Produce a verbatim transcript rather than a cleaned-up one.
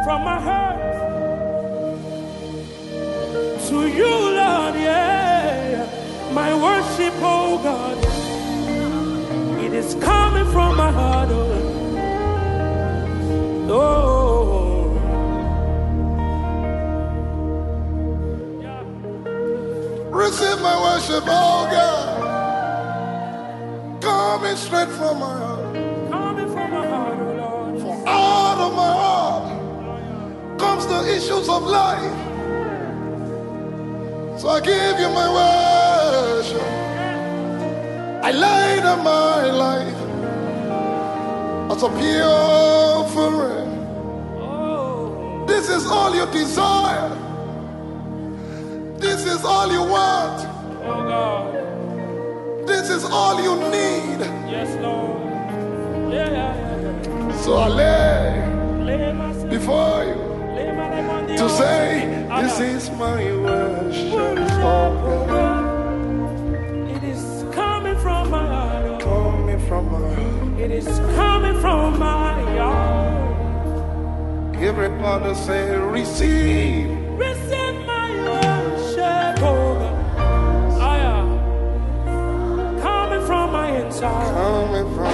from my heart to you, Lord, yeah. My worship, oh God, it is coming from my heart, oh. Oh. Yeah. Receive my worship, oh God, coming straight from my heart. Coming from my heart, oh Lord. For out of my heart comes the issues of life. So I give you my worship. I lay down my life as a pure offering. Oh. This is all you desire. This is all you want. Oh God. This is all you need. Yes, Lord. Yeah, yeah, yeah, yeah. So I lay Lay myself, before you lay my life on the to altar. say, this is my worship, oh God, It is coming from my heart, oh. coming from my heart. It is coming from my heart. Everybody say, receive. Receive my worship, oh God. Ah, yeah. Coming from my inside. Coming from